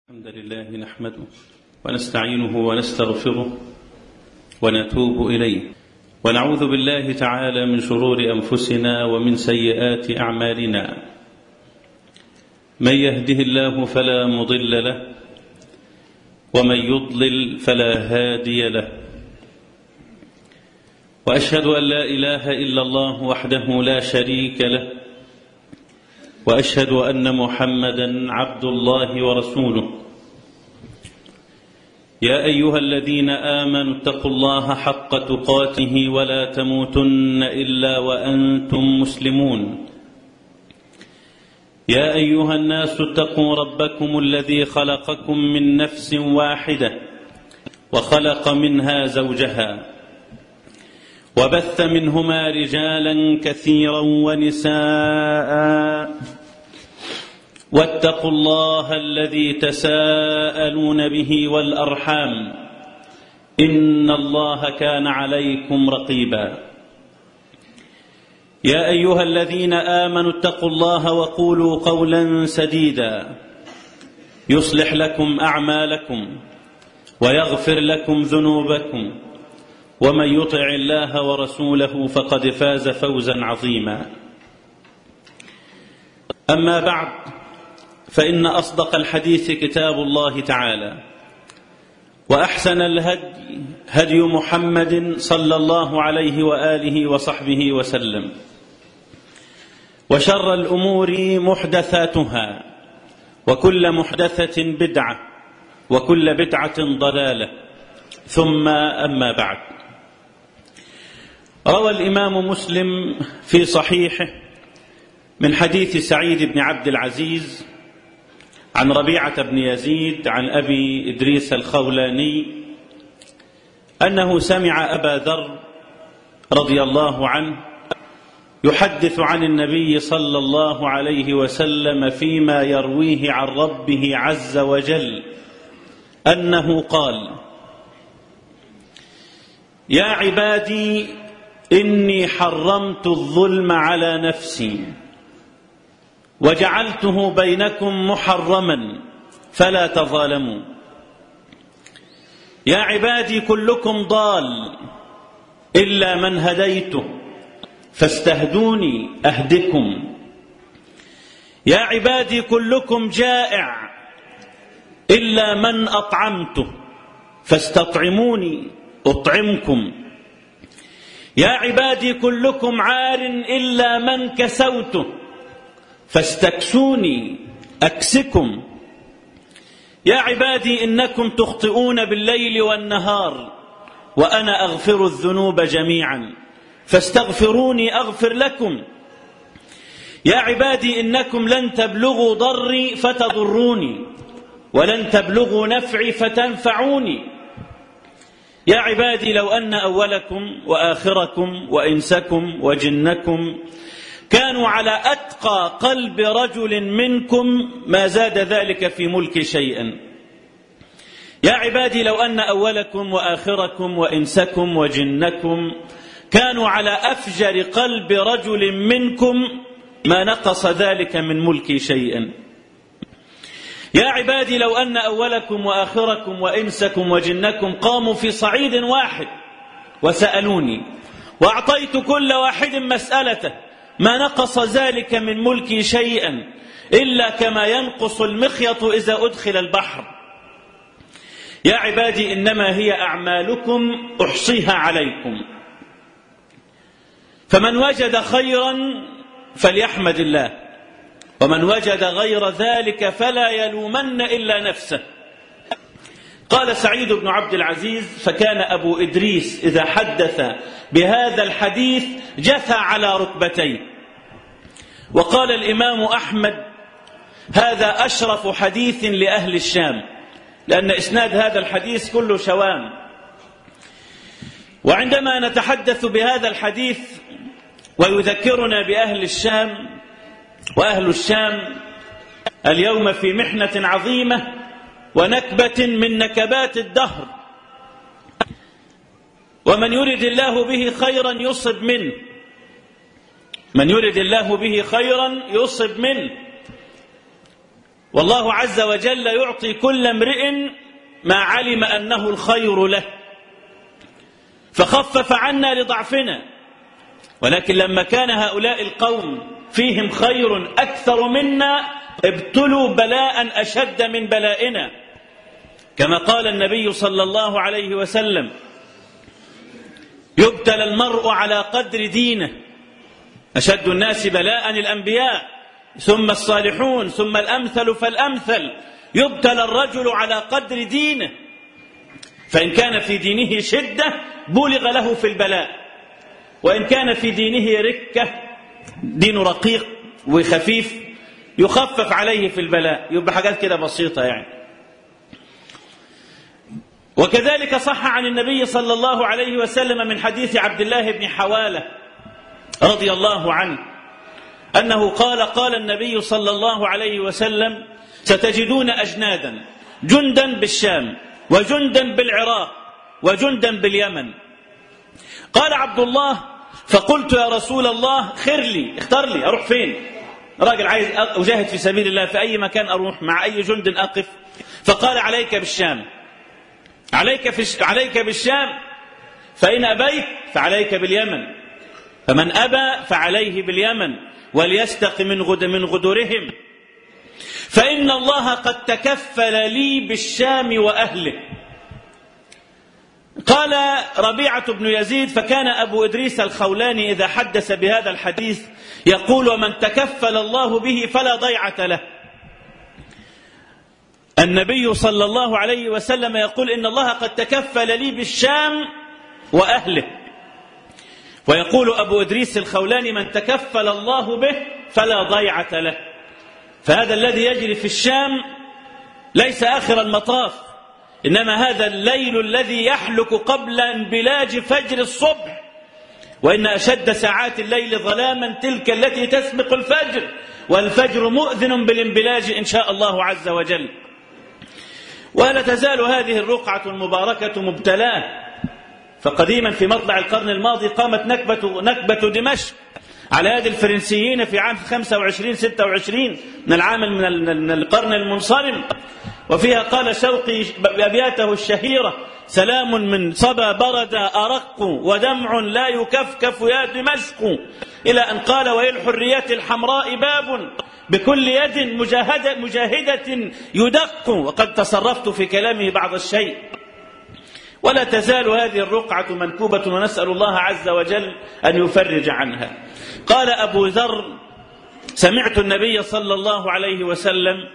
الحمد لله نحمده ونستعينه ونستغفره ونتوب إليه ونعوذ بالله تعالى من شرور أنفسنا ومن سيئات أعمالنا. من يهده الله فلا مضل له ومن يضلل فلا هادي له، وأشهد أن لا إله إلا الله وحده لا شريك له، وأشهد أن محمدا عبد الله ورسوله. يا أيها الذين آمنوا اتقوا الله حق تقاته ولا تموتن إلا وأنتم مسلمون. يا أيها الناس اتقوا ربكم الذي خلقكم من نفس واحدة وخلق منها زوجها وبث منهما رجالا كثيرا ونساء، واتقوا الله الذي تساءلون به والأرحام إن الله كان عليكم رقيبا. يا أيها الذين آمنوا اتقوا الله وقولوا قولا سديدا يصلح لكم أعمالكم ويغفر لكم ذنوبكم، ومن يطع الله ورسوله فقد فاز فوزا عظيما. أما بعد، فإن أصدق الحديث كتاب الله تعالى، وأحسن الهدي هدي محمد صلى الله عليه وآله وصحبه وسلم، وشر الأمور محدثاتها، وكل محدثة بدعة، وكل بدعة ضلالة، ثم أما بعد. روى الإمام مسلم في صحيحه من حديث سعيد بن عبد العزيز عن ربيعة بن يزيد عن أبي إدريس الخولاني أنه سمع أبا ذر رضي الله عنه يحدث عن النبي صلى الله عليه وسلم فيما يرويه عن ربه عز وجل أنه قال: يا عبادي إني حرمت الظلم على نفسي وجعلته بينكم محرما فلا تظالموا. يا عبادي كلكم ضال إلا من هديته فاستهدوني أهدكم. يا عبادي كلكم جائع إلا من أطعمته فاستطعموني أطعمكم. يا عبادي كلكم عار إلا من كسوته فاستكسوني أكسكم. يا عبادي إنكم تخطئون بالليل والنهار وأنا أغفر الذنوب جميعا فاستغفروني أغفر لكم. يا عبادي إنكم لن تبلغوا ضري فتضروني ولن تبلغوا نفعي فتنفعوني. يا عبادي لو أن أولكم وآخركم وإنسكم وجنكم كانوا على أتقى قلب رجل منكم ما زاد ذلك في ملك شيئا. يا عبادي لو أن أولكم وآخركم وإنسكم وجنكم كانوا على أفجر قلب رجل منكم ما نقص ذلك من ملكي شيئا. يا عبادي لو أن أولكم وآخركم وإنسكم وجنكم قاموا في صعيد واحد وسألوني وأعطيت كل واحد مسألته ما نقص ذلك من ملكي شيئا إلا كما ينقص المخيط إذا أدخل البحر. يا عبادي إنما هي أعمالكم أحصيها عليكم، فمن وجد خيرا فليحمد الله، ومن وجد غير ذلك فلا يلومن إلا نفسه. قال سعيد بن عبد العزيز: فكان أبو إدريس إذا حدث بهذا الحديث جثى على ركبتيه. وقال الإمام أحمد: هذا أشرف حديث لأهل الشام، لأن إسناد هذا الحديث كله شوام. وعندما نتحدث بهذا الحديث ويذكرنا بأهل الشام، وأهل الشام اليوم في محنة عظيمة ونكبة من نكبات الدهر، ومن يرد الله به خيرا يصب منه، من يرد الله به خيرا يصب منه. والله عز وجل يعطي كل امرئ ما علم أنه الخير له، فخفف عنا لضعفنا. ولكن لما كان هؤلاء القوم فيهم خير أكثر منا ابتلوا بلاء أشد من بلائنا، كما قال النبي صلى الله عليه وسلم: يبتلى المرء على قدر دينه، أشد الناس بلاء الأنبياء ثم الصالحون ثم الأمثل فالأمثل. يبتلى الرجل على قدر دينه، فإن كان في دينه شدة بلغ له في البلاء، وإن كان في دينه ركة، دين رقيق وخفيف، يخفف عليه في البلاء. يبقى حاجات كده بسيطة يعني. وكذلك صح عن النبي صلى الله عليه وسلم من حديث عبد الله بن حوالة رضي الله عنه أنه قال: قال النبي صلى الله عليه وسلم: ستجدون أجنادا، جندا بالشام وجندا بالعراق وجندا باليمن. قال عبد الله: فقلت يا رسول الله خير لي، اختار لي، أروح فين؟ راجل عايز أجاهد في سبيل الله، في أي مكان أروح، مع أي جند أقف؟ فقال: عليك بالشام، عليك بالشام، فإن أبيت فعليك باليمن، فمن أبى فعليه باليمن، وليستق من غدرهم، فإن الله قد تكفل لي بالشام وأهله. قال ربيعة بن يزيد: فكان أبو إدريس الخولاني إذا حدث بهذا الحديث يقول: ومن تكفل الله به فلا ضيعة له. النبي صلى الله عليه وسلم يقول: إن الله قد تكفل لي بالشام وأهله. ويقول أبو إدريس الخولاني: من تكفل الله به فلا ضيعة له. فهذا الذي يجري في الشام ليس آخر المطاف، إنما هذا الليل الذي يحلك قبل انبلاج فجر الصبح، وإن أشد ساعات الليل ظلاما تلك التي تسبق الفجر، والفجر مؤذن بالانبلاج إن شاء الله عز وجل. ولا تزال هذه الرقعة المباركة مبتلاة. فقديما في مطلع القرن الماضي قامت نكبة دمشق على يد الفرنسيين في عام 25-26 من العام من القرن المنصرم، وفيها قال شوقي بأبياته الشهيرة: سلام من صبا برد أرق، ودمع لا يكفكف يا دمشق، إلى أن قال: وللحرية الحمراء باب بكل يد مجاهدة يدق. وقد تصرفت في كلامه بعض الشيء. ولا تزال هذه الرقعة منكوبة، ونسأل الله عز وجل أن يفرج عنها. قال أبو ذر: سمعت النبي صلى الله عليه وسلم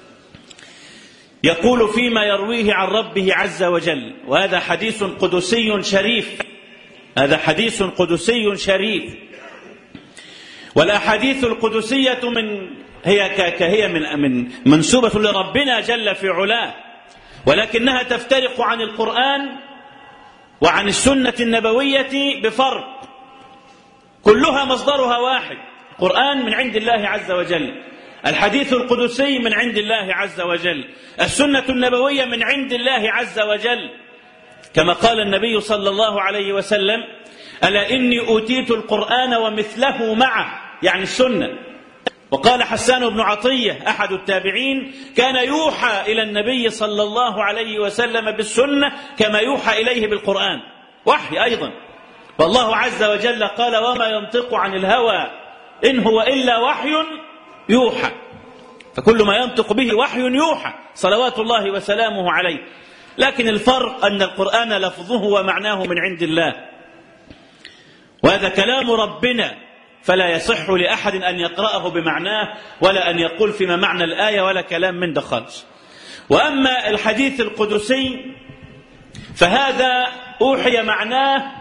يقول فيما يرويه عن ربه عز وجل، وهذا حديث قدسي شريف، هذا حديث قدسي شريف. والأحاديث القدسية هي من منسوبة لربنا جل في علاه، ولكنها تفترق عن القرآن وعن السنة النبوية بفرق. كلها مصدرها واحد، القرآن من عند الله عز وجل، الحديث القدسي من عند الله عز وجل، السنة النبوية من عند الله عز وجل. كما قال النبي صلى الله عليه وسلم: ألا إني أوتيت القرآن ومثله معه، يعني السنة. وقال حسان بن عطية أحد التابعين: كان يوحى إلى النبي صلى الله عليه وسلم بالسنة كما يوحى إليه بالقرآن، وحي أيضا. والله عز وجل قال: وما ينطق عن الهوى إن هو إلا وحي يوحى. فكل ما ينطق به وحي يوحى صلوات الله وسلامه عليه. لكن الفرق أن القرآن لفظه ومعناه من عند الله، وهذا كلام ربنا، فلا يصح لأحد أن يقرأه بمعناه ولا أن يقول فيما معنى الآية ولا كلام من ده خالص. وأما الحديث القدسي فهذا أوحي معناه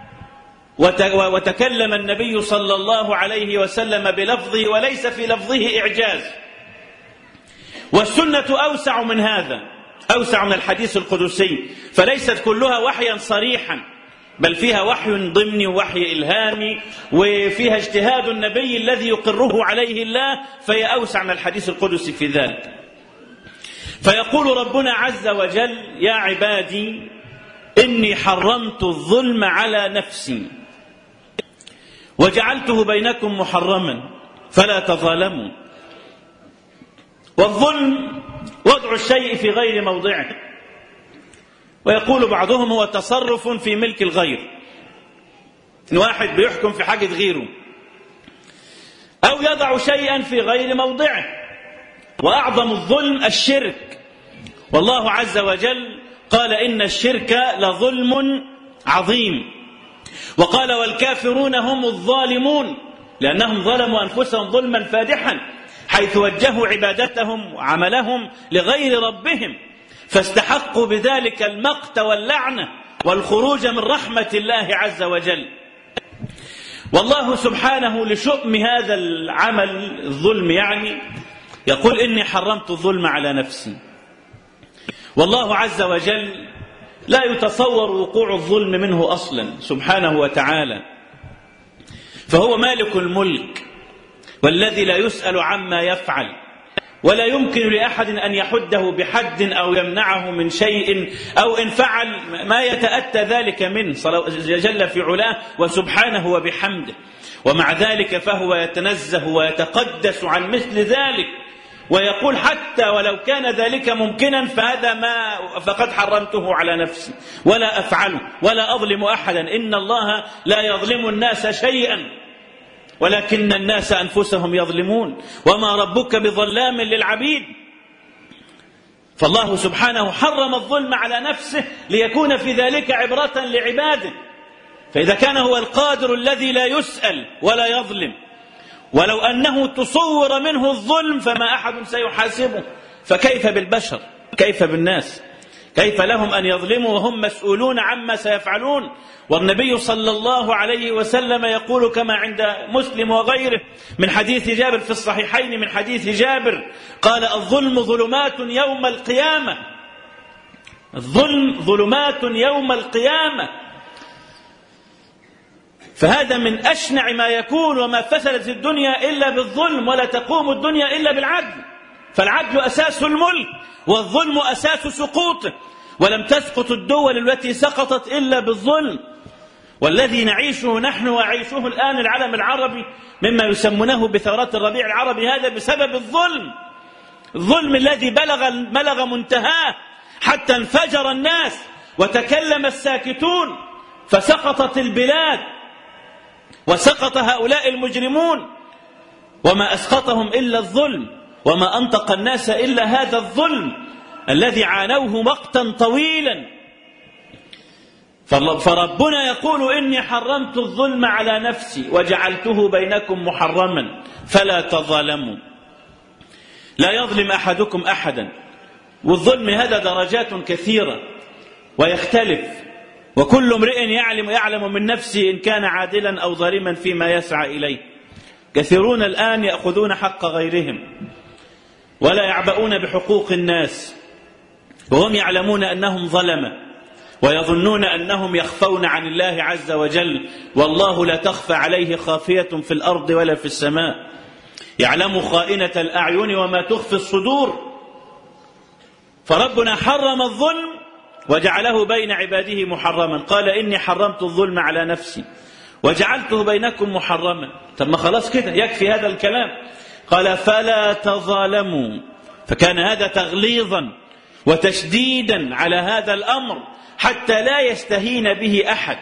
وتكلم النبي صلى الله عليه وسلم بلفظه، وليس في لفظه إعجاز. والسنة أوسع من هذا، أوسع من الحديث القدسي، فليست كلها وحيا صريحا، بل فيها وحي ضمني ووحي إلهامي، وفيها اجتهاد النبي الذي يقره عليه الله، فهي أوسع من الحديث القدسي في ذلك. فيقول ربنا عز وجل: يا عبادي إني حرمت الظلم على نفسي وجعلته بينكم محرما فلا تظالموا. والظلم وضع الشيء في غير موضعه، ويقول بعضهم هو تصرف في ملك الغير، إن واحد بيحكم في حاجة غيره، أو يضع شيئا في غير موضعه. وأعظم الظلم الشرك، والله عز وجل قال إن الشرك لظلم عظيم، وقال والكافرون هم الظالمون، لأنهم ظلموا أنفسهم ظلما فادحا حيث وجهوا عبادتهم وعملهم لغير ربهم، فاستحقوا بذلك المقت واللعنة والخروج من رحمة الله عز وجل. والله سبحانه لشؤم هذا العمل الظلم يقول إني حرمت الظلم على نفسي. والله عز وجل لا يتصور وقوع الظلم منه أصلا سبحانه وتعالى، فهو مالك الملك والذي لا يسأل عما يفعل، ولا يمكن لأحد أن يحده بحد أو يمنعه من شيء، أو إن فعل ما يتأتى ذلك منه جل في علاه وسبحانه وبحمده. ومع ذلك فهو يتنزه ويتقدس عن مثل ذلك، ويقول حتى ولو كان ذلك ممكنا فقد حرمته على نفسي ولا أفعله ولا أظلم أحدا. إن الله لا يظلم الناس شيئا ولكن الناس أنفسهم يظلمون، وما ربك بظلام للعبيد. فالله سبحانه حرم الظلم على نفسه ليكون في ذلك عبرة لعباده. فإذا كان هو القادر الذي لا يسأل ولا يظلم، ولو أنه تصور منه الظلم فما أحد سيحاسبه، فكيف بالبشر؟ كيف بالناس؟ كيف لهم أن يظلموا وهم مسؤولون عما سيفعلون؟ والنبي صلى الله عليه وسلم يقول كما عند مسلم وغيره من حديث جابر في الصحيحين، من حديث جابر قال الظلم ظلمات يوم القيامة، الظلم ظلمات يوم القيامة. فهذا من أشنع ما يكون، وما فسدت الدنيا إلا بالظلم، ولا تقوم الدنيا إلا بالعدل. فالعدل أساس الملك، والظلم أساس سقوطه، ولم تسقط الدول التي سقطت إلا بالظلم. والذي نعيشه نحن وعيشه الآن العالم العربي مما يسمونه بثورات الربيع العربي، هذا بسبب الظلم، الظلم الذي بلغ منتهاه حتى انفجر الناس وتكلم الساكتون، فسقطت البلاد وسقط هؤلاء المجرمون، وما أسقطهم إلا الظلم، وما أنطق الناس إلا هذا الظلم الذي عانوه مقتا طويلا. فربنا يقول إني حرمت الظلم على نفسي وجعلته بينكم محرما فلا تظالموا. لا يظلم أحدكم أحدا، والظلم هذا درجات كثيرة ويختلف، وكل امرئ يعلم من نفسه إن كان عادلا أو ظالما فيما يسعى إليه. كثيرون الآن يأخذون حق غيرهم ولا يعبؤون بحقوق الناس، وهم يعلمون أنهم ظلمة، ويظنون أنهم يخفون عن الله عز وجل، والله لا تخفى عليه خافية في الأرض ولا في السماء، يعلم خائنة الأعين وما تخفي الصدور. فربنا حرم الظلم وجعله بين عباده محرما، قال إني حرمت الظلم على نفسي وجعلته بينكم محرما. طب ما خلاص كده يكفي هذا الكلام. قال فلا تظالموا، فكان هذا تغليظا وتشديدا على هذا الأمر حتى لا يستهين به أحد.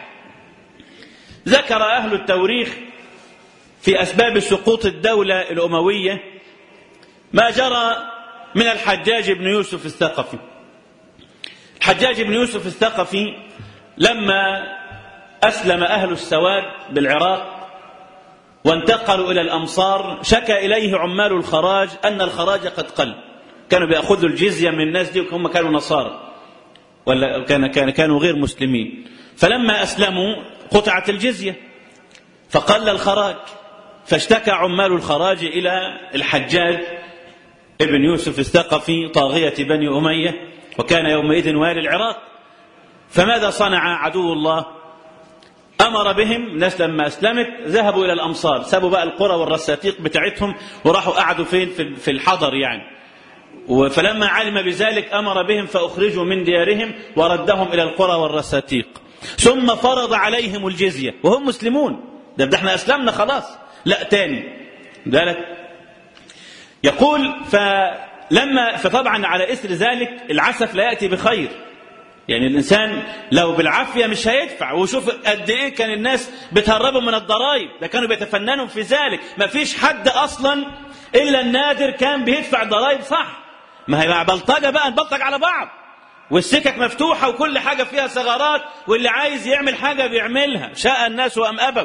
ذكر أهل التوريخ في أسباب سقوط الدولة الأموية ما جرى من الحجاج بن يوسف الثقفي. الحجاج بن يوسف الثقفي لما أسلم أهل السواد بالعراق وانتقلوا إلى الأمصار، شكى إليه عمال الخراج أن الخراج قد قل، كانوا بيأخذوا الجزية من الناس دي وهم كانوا نصارى ولا كانوا غير مسلمين. فلما أسلموا قطعت الجزية فقل الخراج، فاشتكى عمال الخراج إلى الحجاج ابن يوسف الثقفي طاغية بني أمية، وكان يومئذ والي العراق. فماذا صنع عدو الله؟ أمر بهم، الناس لما أسلمت ذهبوا إلى الأمصار، سابوا بقى القرى والرساتيق بتاعتهم وراحوا قعدوا فين؟ في الحضر يعني. فلما علم بذلك أمر بهم فأخرجوا من ديارهم وردهم إلى القرى والرساتيق، ثم فرض عليهم الجزية وهم مسلمون. ده احنا أسلمنا خلاص، لا تاني ذلك. يقول فطبعا على إثر ذلك العسف لا يأتي بخير. يعني الإنسان لو بالعافية مش هيدفع. وشوف قد إيه كان الناس بتهربوا من الضرائب، ده كانوا بيتفننوا في ذلك. ما فيش حد أصلا إلا النادر كان بيدفع ضرائب صح. ما هي بلطجة بقى، نبلطج على بعض، والسكك مفتوحة وكل حاجة فيها ثغرات، واللي عايز يعمل حاجة بيعملها شاء الناس وأم أبوا.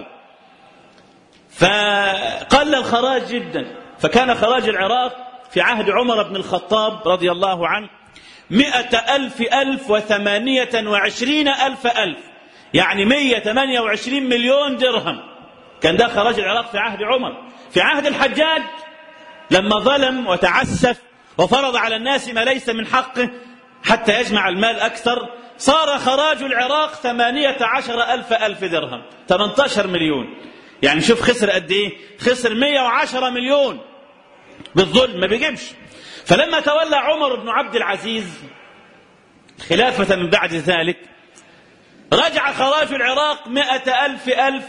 فقل الخراج جدا. فكان خراج العراق في عهد عمر بن الخطاب رضي الله عنه 100,000 ألف و28,000 ألف، يعني 128 مليون درهم. كان ده خراج العراق في عهد عمر. في عهد الحجاج لما ظلم وتعسف وفرض على الناس ما ليس من حقه حتى يجمع المال أكثر، صار خراج العراق 18,000 ألف درهم، 18 مليون. يعني شوف خسر قد إيه؟ خسر 110 مليون بالظلم، ما بيجيبش. فلما تولى عمر بن عبد العزيز خلافة من بعد ذلك، رجع خراج العراق 100,000 ألف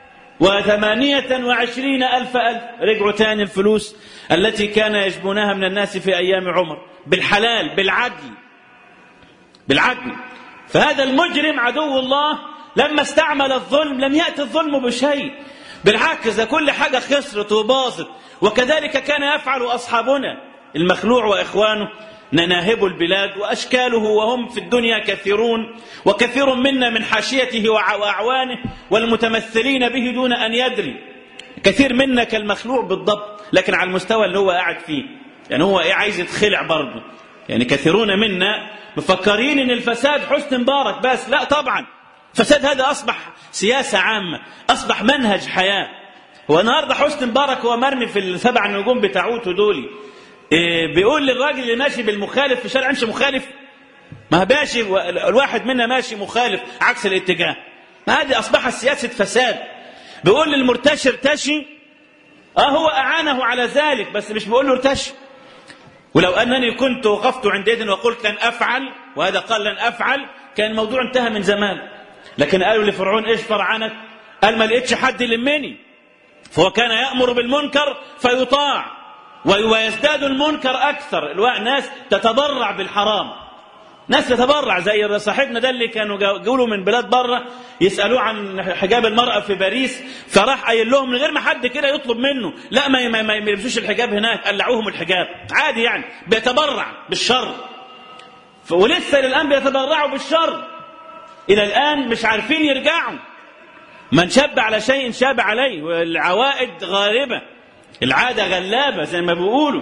و28,000 ألف. رجعوا تاني الفلوس التي كان يجبونها من الناس في أيام عمر بالحلال بالعدل. فهذا المجرم عدو الله لما استعمل الظلم لم يأتي الظلم بشيء، بالعكس ده كل حاجة خسرت وباظت. وكذلك كان يفعل أصحابنا المخلوع وإخوانه، نناهب البلاد وأشكاله وهم في الدنيا كثيرون، وكثير منا من حاشيته وأعوانه والمتمثلين به دون أن يدري. كثير منا كالمخلوع بالضبط، لكن على المستوى اللي هو قاعد فيه، يعني هو عايز يتخلع برضه. يعني كثيرون منا مفكرين ان الفساد حسن مبارك بس، لا طبعا. فساد هذا أصبح سياسة عامة، أصبح منهج حياة. هو النهارده حسن مبارك هو مرمي في ال7 نجوم بتاعوته دولي، بيقول للراجل اللي ماشي بالمخالف في الشارع امشي مخالف. ما ماشي الواحد منا ماشي مخالف عكس الاتجاه. ما هذه أصبحت سياسة فساد. بيقول للمرتشي ارتشي، هو أعانه على ذلك بس مش بيقول له ارتشي. ولو أنني كنت وقفت عند يد وقلت لن أفعل، وهذا قال لن أفعل، كان الموضوع انتهى من زمان. لكن قالوا لفرعون ايش فرعنك؟ قال ما لقيتش حد يلمني. فهو كان يأمر بالمنكر فيطاع، ويزداد المنكر أكثر. الناس تتبرع بالحرام، ناس تتبرع زي صاحبنا ده اللي كانوا جولوا من بلاد بره يسألوه عن حجاب المرأة في باريس، فراح قايل لهم من غير ما حد كده يطلب منه لا ما يلبسوش الحجاب هناك، قلعوهم الحجاب عادي. يعني بيتبرع بالشر، ولسه للآن بيتبرعوا بالشر. إلى الآن مش عارفين يرجعوا. من شاب على شيء شاب عليه، والعوائد غالبة، العادة غلابة زي ما بيقولوا.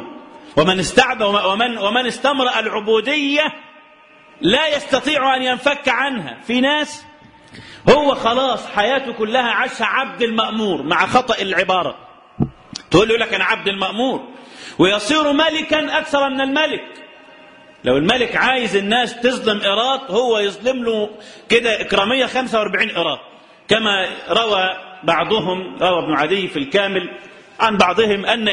ومن استمرأ العبودية لا يستطيع أن ينفك عنها. في ناس هو خلاص حياته كلها عاشها عبد المأمور، مع خطأ العبارة. تقول له لك أنا عبد المأمور، ويصير ملكا أكثر من الملك. لو الملك عايز الناس تظلم إيراد، هو يظلم له كده إكرامية 45 إيراد. كما روى ابن عدي في الكامل عن بعضهم أن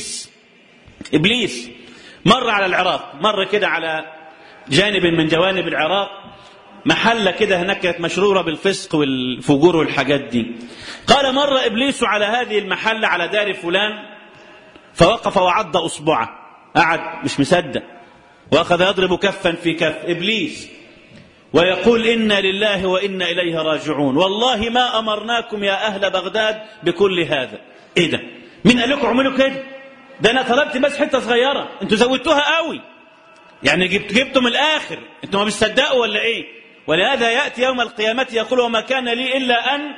إبليس مر على العراق، مر كده على جانب من جوانب العراق، محلة كده هناك كانت مشرورة بالفسق والفجور والحاجات دي. قال مر إبليس على هذه المحلة على دار فلان، فوقف وعض أصبعه، قعد مش مصدق، وأخذ يضرب كفا في كف إبليس ويقول إنا لله وإنا إليه راجعون، والله ما أمرناكم يا أهل بغداد بكل هذا. إيه ده؟ مين قال لكم اعملوا كده؟ ده أنا طلبت بس حتة صغيرة، أنتوا زودتوها قوي، يعني جبتم الآخر، أنتوا ما بتصدقوا ولا إيه؟ ولهذا يأتي يوم القيامة يقول وما كان لي إلا أن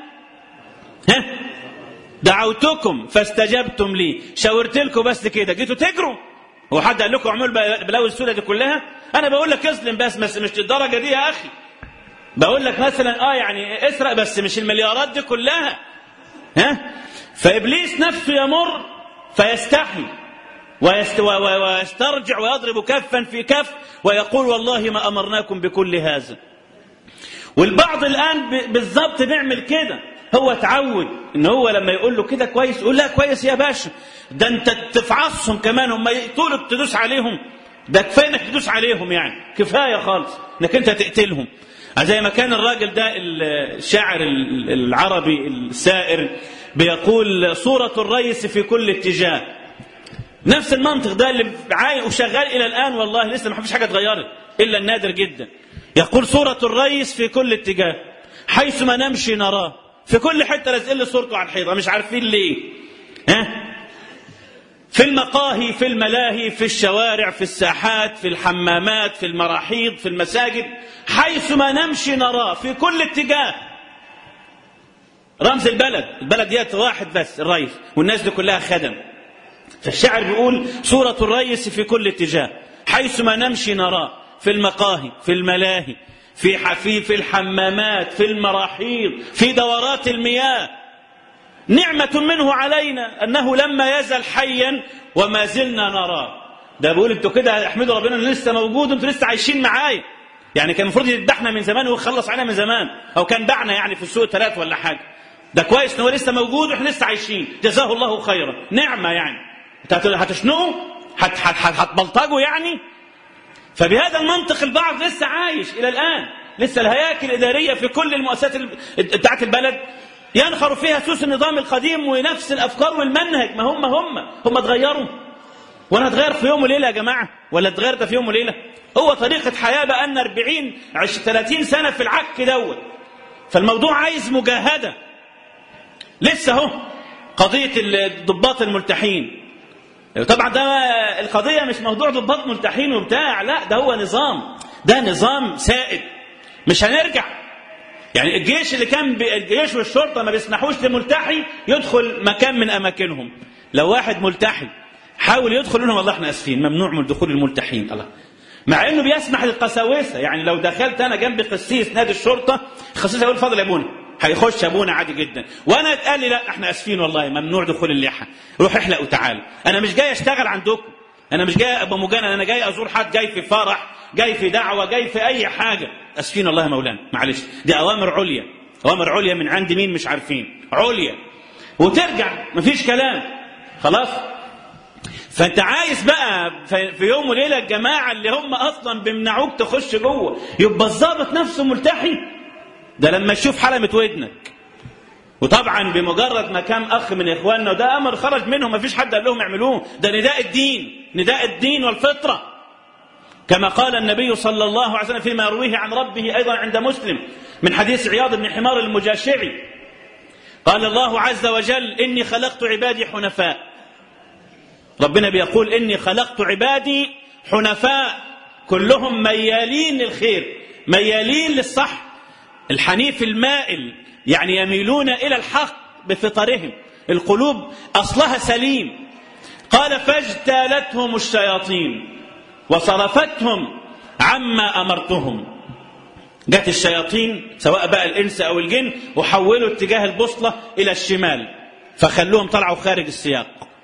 دعوتكم فاستجبتم لي، شاورت لكم بس كده جيتوا تجروا. هو حد قال لكم اعملوا بلاوي السودة دي كلها؟ أنا بقول لك اسلم بس مش الدرجة دي يا أخي. بقول لك مثلا يعني اسرق بس مش المليارات دي كلها. فإبليس نفسه يمر فيستحي ويسترجع ويضرب كفا في كف ويقول والله ما أمرناكم بكل هذا. والبعض الآن بالضبط بيعمل كده، هو اتعود ان هو لما يقول له كده كويس يقول لا كويس يا باشا، ده انت تفعصهم كمان، هم يطولوا تدوس عليهم، ده كفايه انك تدوس عليهم، يعني كفايه خالص انك انت تقتلهم. زي ما كان الراجل ده الشاعر العربي السائر بيقول صورة الريس في كل اتجاه، نفس المنطق ده اللي عايش وشغال إلى الآن، والله لسه ما فيش حاجة اتغيرت إلا النادر جدا. يقول سورة الريس في كل اتجاه، حيث ما نمشي نراه، في كل حتة لازق له صورته على الحيطة، مش عارفين ليه. في المقاهي، في الملاهي، في الشوارع، في الساحات، في الحمامات، في المراحيض، في المساجد، حيث ما نمشي نراه، في كل اتجاه. رمز البلد ديت واحد بس، الريس، والناس دي كلها خدم. فالشاعر بيقول سورة الريس في كل اتجاه، حيث ما نمشي نراه، في المقاهي، في الملاهي، في الحمامات، في المراحيض، في دورات المياه. نعمة منه علينا أنه لما يزل حيا وما زلنا نراه. ده بيقول انتوا كده احمدوا ربنا ان لسه موجود، انتوا لسه عايشين معايا. يعني كان المفروض يذبحنا من زمان ويخلص علينا من زمان، او كان باعنا يعني في السوق 3 ولا حاجه. ده كويس ان هو لسه موجود واحنا لسه عايشين، جزاه الله خيرا. نعمه يعني. هتشنقوا؟ هتبلطجوا يعني؟ فبهذا المنطق البعض لسه عايش الى الان، لسه الهياكل الاداريه في كل المؤسسات بتاعت البلد ينخر فيها سوس النظام القديم ونفس الافكار والمنهج. ما هم اتغيروا. وانا اتغير في يوم وليله يا جماعه؟ ولا اتغيرت في يوم وليله؟ هو طريقه حياه بقالنا 30 سنه في العك دوت. فالموضوع عايز مجاهده. لسه اهو قضيه الضباط الملتحين. طبعا ده القضيه مش موضوع ضباط ملتحين وبتاع، لا، ده هو نظام، ده نظام سائد مش هنرجع. يعني الجيش اللي كان الجيش والشرطه ما بيسمحوش لملتحي يدخل مكان من اماكنهم. لو واحد ملتحي حاول يدخل لهم، والله احنا اسفين ممنوع من دخول الملتحين، الله، مع انه بيسمح للقساوسه. يعني لو دخلت انا جنب قسيس نادي الشرطه، القسيس هيقول اتفضل يا ابونا، هيخش ابونا عادي جدا. وانا اتقال لي لا احنا اسفين والله ممنوع دخول اللحى، روح احلق وتعال. انا مش جاي اشتغل عندكم، انا مش جاي ابقى مجند، انا جاي ازور حد، جاي في فرح، جاي في دعوه، جاي في اي حاجه. اسفين والله يا مولانا معلش، دي اوامر عليا، اوامر عليا من عند مين مش عارفين، عليا، وترجع مفيش كلام خلاص. فانت عايز بقى في يوم وليله الجماعه اللي هم اصلا بيمنعوك تخش جوه يبقى الضابط نفسه ملتحي؟ ده لما يشوف حلمة ودنك. وطبعا بمجرد ما كان اخ من اخواننا، وده امر خرج منهم، ما فيش حد قال لهم اعملوه، ده نداء الدين، نداء الدين والفطره، كما قال النبي صلى الله عليه وسلم فيما يرويه عن ربه ايضا عند مسلم من حديث عياض بن حمار المجاشعي، قال الله عز وجل اني خلقت عبادي حنفاء. ربنا بيقول اني خلقت عبادي حنفاء، كلهم ميالين للخير، ميالين للصح. الحنيف المائل يعني يميلون إلى الحق بفطرهم، القلوب أصلها سليم. قال فاجتالتهم الشياطين وصرفتهم عما أمرتهم. جت الشياطين سواء بقى الإنس أو الجن وحولوا اتجاه البوصلة إلى الشمال، فخلوهم طلعوا خارج السياق.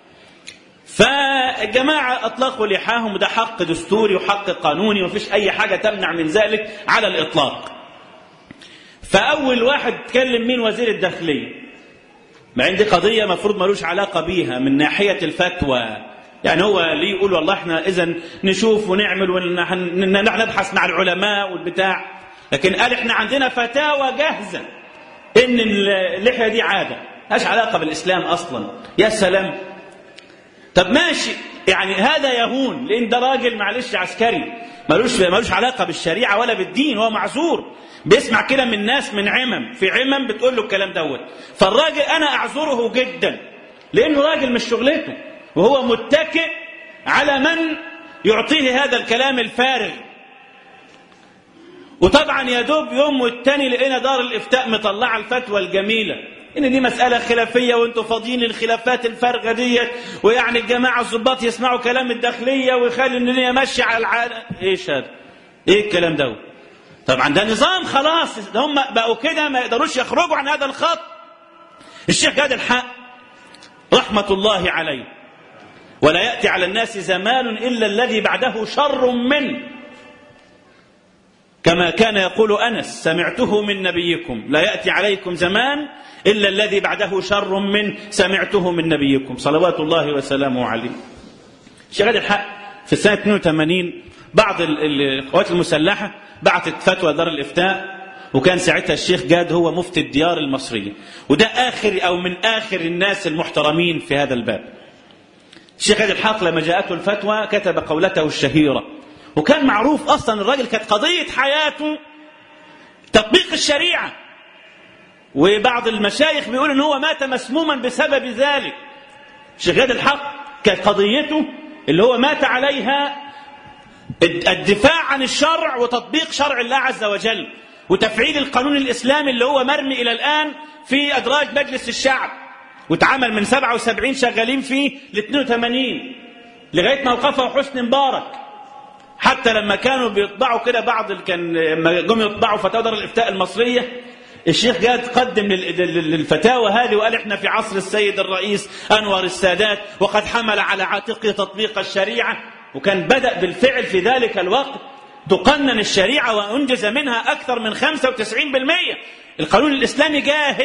فالجماعة أطلقوا لحاهم، وده حق دستوري وحق قانوني ومفيش أي حاجة تمنع من ذلك على الإطلاق. فأول واحد تكلم مين؟ وزير الداخلية، مع عندي قضية مفروض ملوش علاقة بيها من ناحية الفتوى. يعني هو ليه يقول والله احنا إذن نشوف ونعمل ونبحث مع العلماء والبتاع، لكن قال احنا عندنا فتاوى جاهزة إن اللحية دي عادة ملهاش علاقة بالإسلام أصلا. يا سلام، طب ماشي، يعني هذا يهون لأن ده راجل معلش عسكري ملوش علاقة بالشريعة ولا بالدين، هو معذور، بيسمع كده من ناس من في عمم بتقول له الكلام دوت. فالراجل أنا أعذره جدا لأنه راجل مش شغلته، وهو متكئ على من يعطيه هذا الكلام الفارغ. وطبعا يا دوب يوم والتاني لقينا دار الإفتاء مطلعة الفتوى الجميلة إن دي مسألة خلافية وانتوا فاضيين للخلافات الفارغة ديت، ويعني الجماعة الضباط يسمعوا كلام الداخلية ويخلي الدنيا ماشية على العالم. ايش هذا؟ ايه الكلام ده؟ طبعا ده نظام خلاص، ده هم بقوا كده ما يقدروش يخرجوا عن هذا الخط. الشيخ جاد الحق رحمة الله عليه، ولا يأتي على الناس زمان إلا الذي بعده شر منه، كما كان يقول أنس سمعته من نبيكم، لا يأتي عليكم زمان إلا الذي بعده شر منه سمعته من نبيكم صلوات الله وسلامه عليه. الشيخ جاد الحق في السنة 82 بعض القوات المسلحة بعتت فتوى دار الإفتاء، وكان ساعتها الشيخ جاد هو مفتي الديار المصرية، وده آخر أو من آخر الناس المحترمين في هذا الباب. الشيخ عيد الحق لما جاءته الفتوى كتب قولته الشهيرة، وكان معروف أصلا الراجل كانت قضية حياته تطبيق الشريعة، وبعض المشايخ بيقول إن هو مات مسموما بسبب ذلك. الشيخ عيد الحق كانت قضيته اللي هو مات عليها الدفاع عن الشرع وتطبيق شرع الله عز وجل وتفعيل القانون الإسلامي اللي هو مرمي إلى الآن في أدراج مجلس الشعب، واتعمل من 77 شغالين فيه ل 82 لغاية ما وقفه حسني مبارك. حتى لما كانوا بيطبعوا كده لما جم يطبعوا فتاوى دار الإفتاء المصرية، الشيخ جاد قدم للفتاوى هذه وقال احنا في عصر السيد الرئيس أنور السادات وقد حمل على عاتقه تطبيق الشريعة، وكان بدأ بالفعل في ذلك الوقت تقنن الشريعة وأنجز منها أكثر من 95%. القانون الإسلامي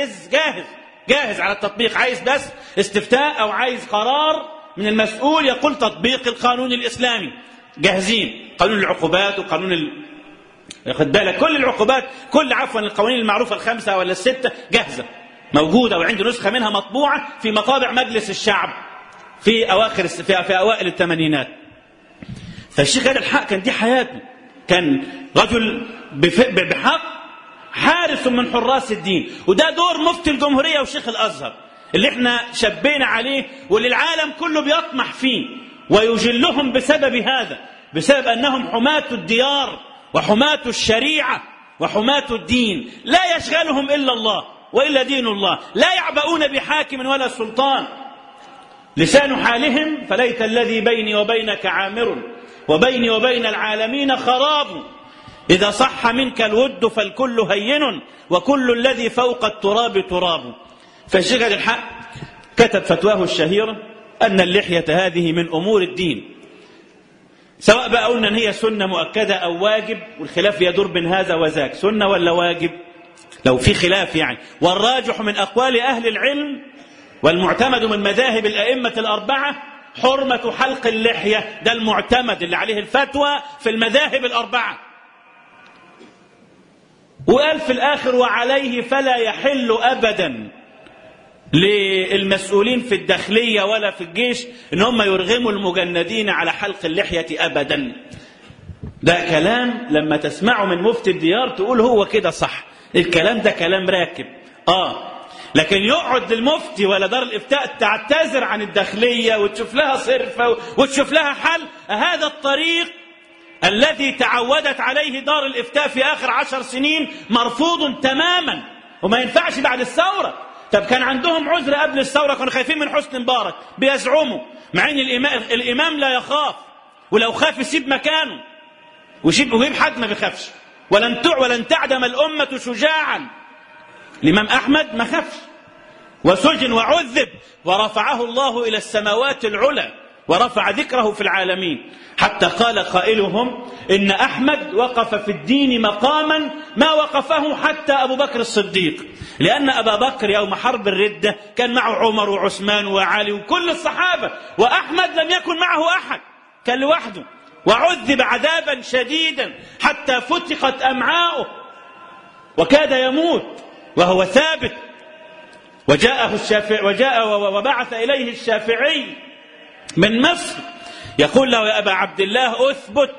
جاهز على التطبيق، عايز بس استفتاء أو عايز قرار من المسؤول يقول تطبيق القانون الإسلامي. جاهزين قانون العقوبات وقانون خد بالك كل العقوبات القوانين المعروفة ال5 ولا ال6 جاهزة موجودة، وعنده نسخة منها مطبوعة في مطابع مجلس الشعب في أوائل الثمانينات. فالشيخ عيد الحق كان دي حياته، كان رجل بحق حارس من حراس الدين، وده دور مفتي الجمهورية وشيخ الأزهر اللي احنا شبينا عليه واللي العالم كله بيطمح فيه ويجلهم بسبب هذا، بسبب أنهم حماة الديار وحماة الشريعة وحماة الدين، لا يشغلهم إلا الله وإلا دين الله، لا يعبؤون بحاكم ولا سلطان. لسان حالهم فليت الذي بيني وبينك عامر وبيني وبين العالمين خراب، إذا صح منك الود فالكل هين وكل الذي فوق التراب تراب. فالشيخ عيد الحق كتب فتواه الشهيرة أن اللحية هذه من أمور الدين، سواء بقى قلنا أن هي سنة مؤكدة أو واجب، والخلاف يدور بين هذا وذاك، سنة ولا واجب لو في خلاف يعني. والراجح من أقوال أهل العلم والمعتمد من مذاهب الأئمة الأربعة حرمة حلق اللحية، ده المعتمد اللي عليه الفتوى في المذاهب الأربعة. وقال في الآخر وعليه فلا يحل أبدا للمسؤولين في الداخلية ولا في الجيش إن هم يرغموا المجندين على حلق اللحية أبدا. ده كلام لما تسمعه من مفتي الديار تقول هو كده صح، الكلام ده كلام راكب. لكن يقعد المفتي ولا دار الإفتاء تعتذر عن الداخلية وتشوف لها صرفة وتشوف لها حل، هذا الطريق الذي تعودت عليه دار الإفتاء في آخر 10 سنين مرفوض تماما وما ينفعش بعد الثورة. طب كان عندهم عذر قبل الثورة، كانوا خايفين من حسني مبارك بيزعموا، مع ان الإمام لا يخاف، ولو خاف يسيب مكانه ويجيب حد ما بيخافش. ولن تعدم الأمة شجاعا. الإمام أحمد ما خافش وسجن وعذب ورفعه الله إلى السماوات العلى ورفع ذكره في العالمين، حتى قال قائلهم إن أحمد وقف في الدين مقاما ما وقفه حتى أبو بكر الصديق، لأن أبا بكر يوم حرب الردة كان معه عمر وعثمان وعلي وكل الصحابة، وأحمد لم يكن معه أحد، كان لوحده، وعذب عذابا شديدا حتى فتقت أمعاؤه وكاد يموت وهو ثابت. وبعث إليه الشافعي من مصر يقول له يا أبا عبد الله أثبت.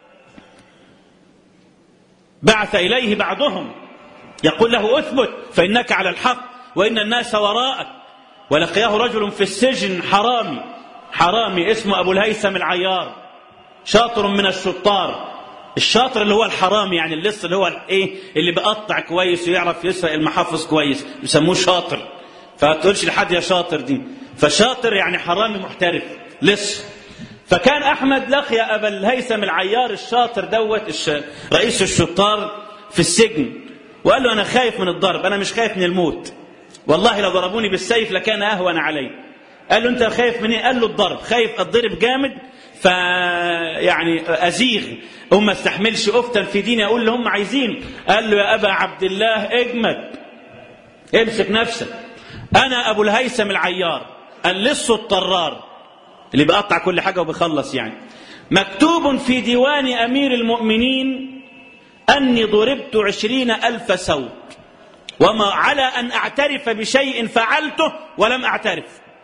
بعث إليه بعضهم يقول له أثبت فإنك على الحق وإن الناس وراءك. ولقياه رجل في السجن حرامي اسمه أبو الهيثم العيار، شاطر من الشطار. الشاطر اللي هو الحرامي يعني اللص اللي هو اللي بيقطع كويس ويعرف يسرق المحافظ كويس، بيسموه شاطر. فتقولش لحد يا شاطر دي، فشاطر يعني حرامي محترف لص. فكان أحمد لقي أبا الهيثم العيار الشاطر رئيس الشطار في السجن، وقال له أنا خايف من الضرب، أنا مش خايف من الموت، والله لو ضربوني بالسيف لكان أهون علي. قال له أنت خايف من إيه؟ قال له الضرب، خايف الضرب جامد يعني أزيغ وما استحملش أفتن في ديني أقول اللي هم عايزين. قال له يا أبا عبد الله اجمد، امسك نفسك، أنا أبو الهيثم العيار اللص الطرار اللي بقطع كل حاجة وبيخلص يعني. مكتوب في ديوان أمير المؤمنين أني ضربت 20,000 سوط، وما على أن أعترف بشيء فعلته ولم أعترف،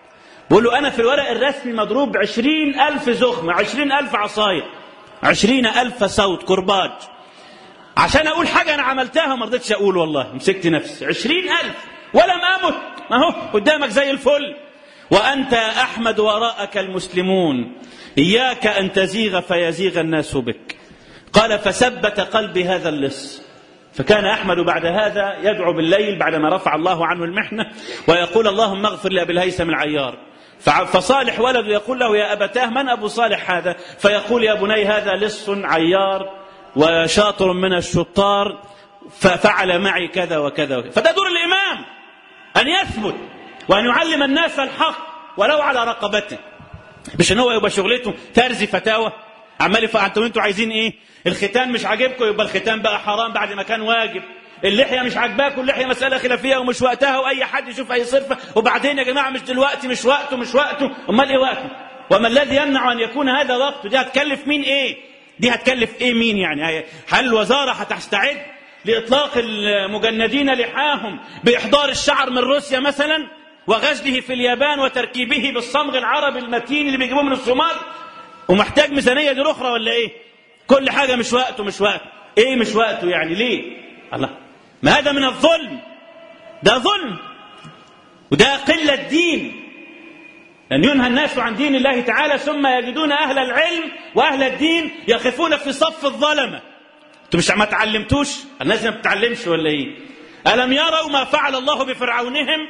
بقول له أنا في الورق الرسمي مضروب 20,000 زخمة، 20,000 عصاية، 20,000 صوت كرباج، عشان أقول حاجة أنا عملتها ما رضيتش أقول، والله مسكت نفسي. 20,000 ولم أمت، أهو قدامك زي الفل. وأنت يا أحمد وراءك المسلمون، إياك أن تزيغ فيزيغ الناس بك. قال فثبت قلبي هذا اللص. فكان أحمد بعد هذا يدعو بالليل بعدما رفع الله عنه المحنة ويقول اللهم اغفر لأبي الهيثم العيار. فصالح ولده يقول له يا أبتاه من أبو صالح هذا؟ فيقول يا بني هذا لص عيار وشاطر من الشطار ففعل معي كذا وكذا وكذا. فده دور الإمام أن يثبت وأن يعلم الناس الحق ولو على رقبته، مش ان هو يبقى شغلته ترزي فتاوى عمال انتوا عايزين ايه؟ الختان مش عاجبكم يبقى الختان بقى حرام بعد ما كان واجب. اللحيه مش عاجباكم، اللحيه مساله خلافيه ومش وقتها، واي حد يشوف اي صرفه. وبعدين يا جماعه مش دلوقتي، مش وقته. امال ايه وقته؟ وما الذي يمنع ان يكون هذا وقته؟ دي هتكلف مين ايه؟ دي هتكلف ايه مين يعني؟ هل الوزاره هتستعد لاطلاق المجندين لحاهم باحضار الشعر من روسيا مثلا وغزله في اليابان وتركيبه بالصمغ العربي المتين اللي بيجيبوه من الصومال؟ ومحتاج ميزانيه دي اخرى ولا ايه؟ كل حاجه مش وقته. ايه مش وقته يعني ليه؟ الله، ما هذا من الظلم، ده ظلم وده قله دين. أن ينهى الناس عن دين الله تعالى ثم يجدون أهل العلم وأهل الدين يقفون في صف الظلمة. أنتم مش ما تعلمتوش؟ الناس ما بتتعلمش ولا إيه؟ ألم يروا ما فعل الله بفرعونهم؟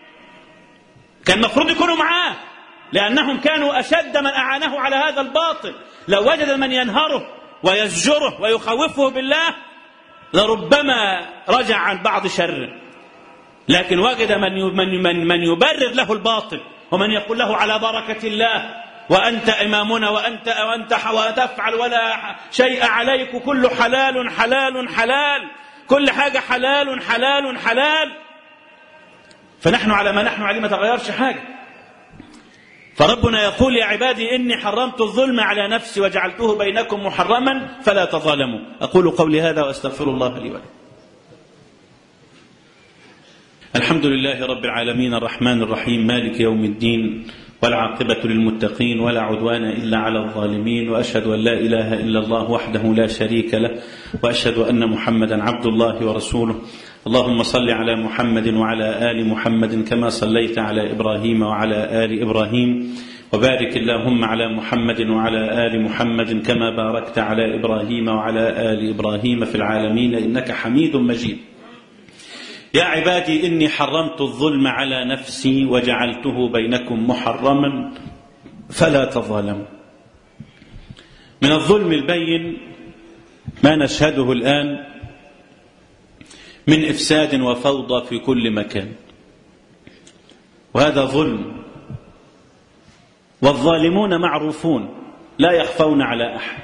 كان المفروض يكونوا معاه، لأنهم كانوا أشد من أعانه على هذا الباطل. لو وجد من ينهره ويزجره ويخوفه بالله لربما رجع عن بعض شره، لكن وجد من يبرر له الباطل ومن يقول له على بركة الله وأنت إمامنا وأنت تفعل ولا شيء عليك، كل حلال حلال حلال، كل حاجة حلال حلال حلال. فنحن على ما نحن عليه ما تغيرش حاجة. فربنا يقول يا عبادي إني حرمت الظلم على نفسي وجعلته بينكم محرما فلا تظالموا. أقول قولي هذا وأستغفر الله لي ولكم. الحمد لله رب العالمين الرحمن الرحيم مالك يوم الدين والعاقبة للمتقين ولا عدوان إلا على الظالمين، وأشهد أن لا إله إلا الله وحده لا شريك له، وأشهد أن محمدا عبد الله ورسوله. اللهم صل على محمد وعلى آل محمد كما صليت على إبراهيم وعلى آل إبراهيم، وبارك اللهم على محمد وعلى آل محمد كما باركت على إبراهيم وعلى آل إبراهيم في العالمين إنك حميد مجيد. يا عبادي إني حرمت الظلم على نفسي وجعلته بينكم محرما فلا تظالموا. من الظلم البين ما نشهده الآن من إفساد وفوضى في كل مكان، وهذا ظلم، والظالمون معروفون لا يخفون على أحد.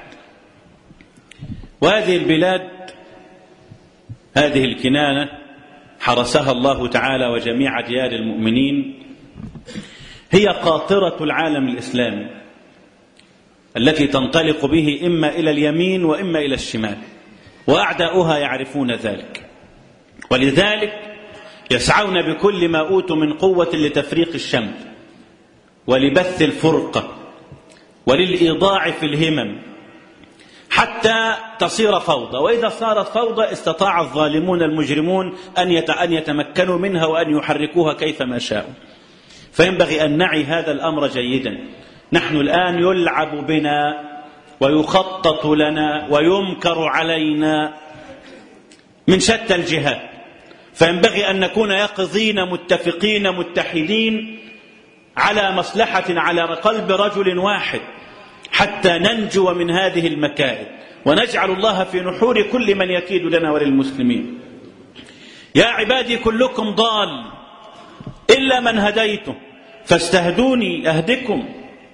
وهذه البلاد، هذه الكنانة حرسها الله تعالى وجميع ديار المؤمنين، هي قاطرة العالم الإسلامي التي تنطلق به إما إلى اليمين وإما إلى الشمال، وأعداؤها يعرفون ذلك، ولذلك يسعون بكل ما أوتوا من قوة لتفريق الشمل ولبث الفرقة وللإيضاع في الهمم حتى تصير فوضى. وإذا صارت فوضى استطاع الظالمون المجرمون أن يتمكنوا منها وأن يحركوها كيفما شاءوا. فينبغي أن نعي هذا الأمر جيدا. نحن الآن يلعب بنا ويخطط لنا ويمكر علينا من شتى الجهات، فينبغي أن نكون يقظين متفقين متحدين على مصلحة على قلب رجل واحد حتى ننجو من هذه المكائد ونجعل الله في نحور كل من يكيد لنا وللمسلمين. يا عبادي كلكم ضال إلا من هديته فاستهدوني أهدكم.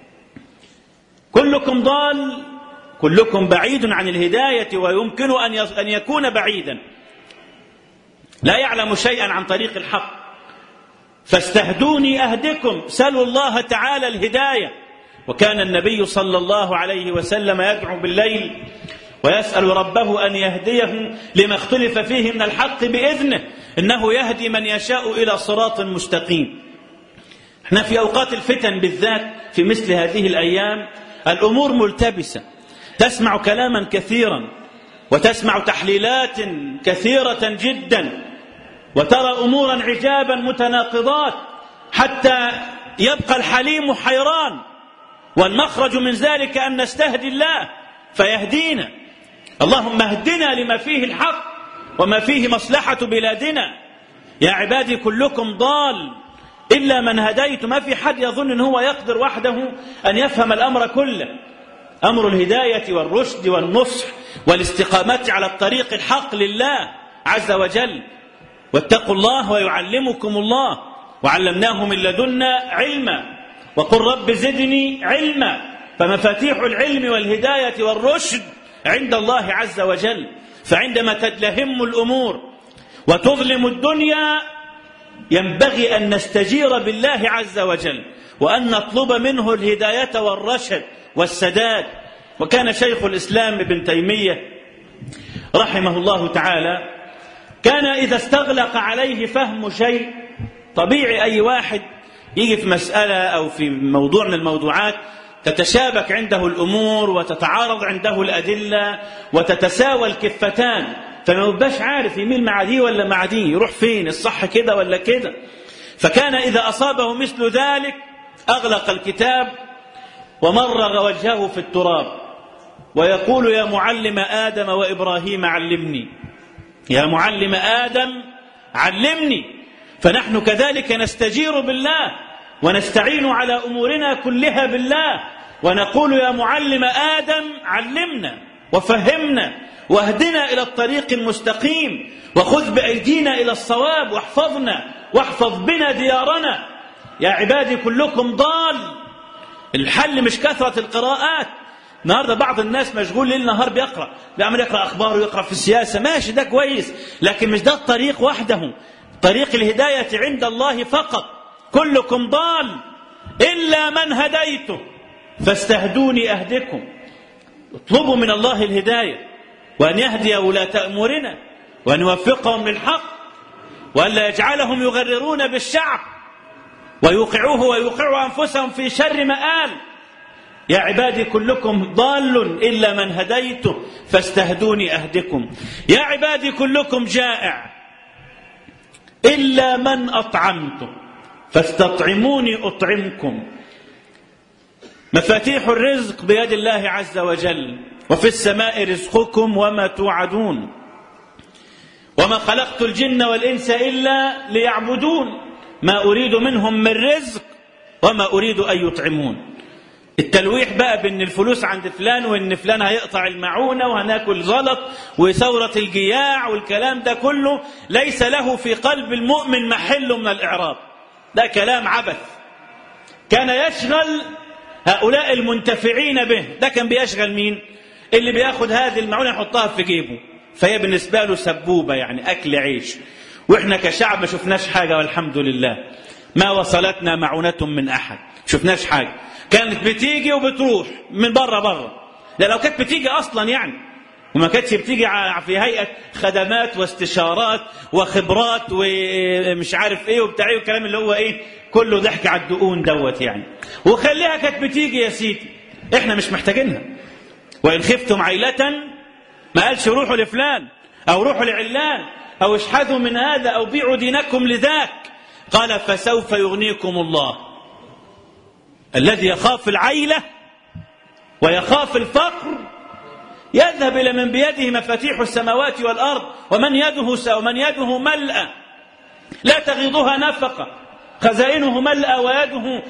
كلكم ضال، كلكم بعيد عن الهداية ويمكن أن يكون بعيدا، لا يعلم شيئا عن طريق الحق. فاستهدوني أهدكم، سلوا الله تعالى الهداية. وكان النبي صلى الله عليه وسلم يدعو بالليل ويسأل ربه أن يهديه لما اختلف فيه من الحق بإذنه، إنه يهدي من يشاء إلى صراط مستقيم. احنا في أوقات الفتن بالذات في مثل هذه الأيام الأمور ملتبسة، تسمع كلاما كثيرا وتسمع تحليلات كثيرة جدا وترى أمورا عجابا متناقضات حتى يبقى الحليم حيران، والمخرج من ذلك أن نستهدي الله فيهدينا. اللهم اهدنا لما فيه الحق وما فيه مصلحة بلادنا. يا عبادي كلكم ضال إلا من هديت. ما في حد يظن أنه هو يقدر وحده أن يفهم الأمر كله. أمر الهداية والرشد والنصح والاستقامة على الطريق الحق لله عز وجل. واتقوا الله ويعلمكم الله، وعلمناه من لدنا علما، وقل رب زدني علما. فمفاتيح العلم والهداية والرشد عند الله عز وجل. فعندما تدلهم الأمور وتظلم الدنيا ينبغي أن نستجير بالله عز وجل وأن نطلب منه الهداية والرشد والسداد. وكان شيخ الإسلام ابن تيمية رحمه الله تعالى كان إذا استغلق عليه فهم شيء، طبيعي أي واحد يجي في مسألة أو في موضوع من الموضوعات تتشابك عنده الأمور وتتعارض عنده الأدلة وتتساوى الكفتان، فما يبقاش عارف يميل مع دي ولا مع دي، يروح فين، الصح كده ولا كده. فكان إذا أصابه مثل ذلك أغلق الكتاب ومرغ وجهه في التراب ويقول: يا معلم آدم وإبراهيم علمني، يا معلم آدم علمني. فنحن كذلك نستجير بالله ونستعين على أمورنا كلها بالله ونقول: يا معلم آدم علمنا وفهمنا واهدنا إلى الطريق المستقيم وخذ بأيدينا إلى الصواب واحفظنا واحفظ بنا ديارنا. يا عبادي كلكم ضال. الحل مش كثرة القراءات. النهارده بعض الناس مشغول ليل نهار بيعمل يقرأ أخبار ويقرأ في السياسة، ماشي ده كويس، لكن مش ده الطريق وحده. طريق الهداية عند الله فقط. كلكم ضال إلا من هديته فاستهدوني أهدكم. اطلبوا من الله الهداية وأن يهدي ولاة أمورنا وأن يوفقهم للحق وأن لا يجعلهم يغررون بالشعب ويوقعوه ويوقعوا أنفسهم في شر مآل. يا عبادي كلكم ضال إلا من هديته فاستهدوني أهدكم. يا عبادي كلكم جائع إلا من أطعمته فاستطعموني أطعمكم. مفاتيح الرزق بيد الله عز وجل، وفي السماء رزقكم وما توعدون. وما خلقت الجن والإنس إلا ليعبدون ما أريد منهم من رزق وما أريد أن يطعمون. التلويح بقى بأن الفلوس عند فلان وأن فلان هيقطع المعونة وهناكل زلط وثورة الجياع والكلام ده كله ليس له في قلب المؤمن محل من الإعراب. ده كلام عبث كان يشغل هؤلاء المنتفعين به. ده كان بيشغل مين؟ اللي بياخد هذه المعونة يحطها في جيبه، فهي بالنسبة له سبوبة، يعني أكل عيش. وإحنا كشعب ما شفناش حاجة والحمد لله. ما وصلتنا معونة من أحد، شفناش حاجة. كانت بتيجي وبتروح من بره. لا لو كانت بتيجي أصلا يعني، وما كانتش بتيجي في هيئة خدمات واستشارات وخبرات ومش عارف ايه وبتاع والكلام اللي هو ايه كله ضحك على الدقون دوت يعني. وخليها كانت بتيجي يا سيدي، احنا مش محتاجينها. وإن خفتم عيلة، ما قالش روحوا لفلان أو روحوا لعلان أو اشحذوا من هذا أو بيعوا دينكم لذاك. قال: فسوف يغنيكم الله. الذي يخاف العيلة ويخاف الفقر يذهب إلى من بيده مفاتيح السماوات والأرض ومن يده ملأى لا تغيضها نفقة، خزائنه ملأى ويده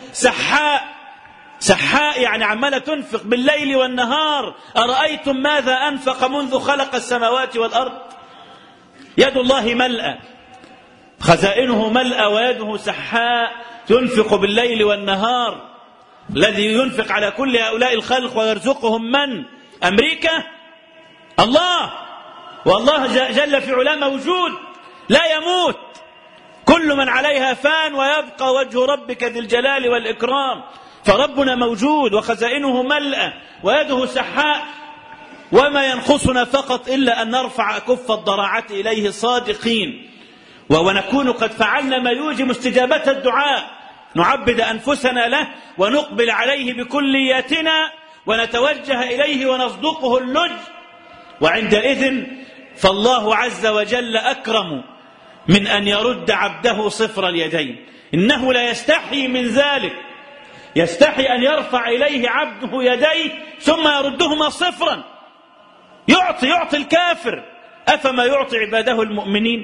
سحاء يعني عمالة تنفق بالليل والنهار. أرأيتم ماذا أنفق منذ خلق السماوات والأرض؟ يد الله ملأى، خزائنه ملأى ويده سحاء، تنفق بالليل والنهار. الذي ينفق على كل هؤلاء الخلق ويرزقهم من؟ أمريكا؟ الله. والله جل في علاه موجود لا يموت. كل من عليها فان ويبقى وجه ربك ذي الجلال والإكرام. فربنا موجود وخزائنه ملأى ويده سحاء. وما ينقصنا فقط إلا أن نرفع كف الضراعة إليه صادقين ونكون قد فعلنا ما يوجب استجابة الدعاء. نعبد أنفسنا له ونقبل عليه بكلياتنا ونتوجه إليه ونصدقه اللج، وعندئذ فالله عز وجل أكرم من أن يرد عبده صفر اليدين. إنه لا يستحي من ذلك، يستحي أن يرفع إليه عبده يديه ثم يردهما صفرا. يعطي الكافر، أفما يعطي عباده المؤمنين؟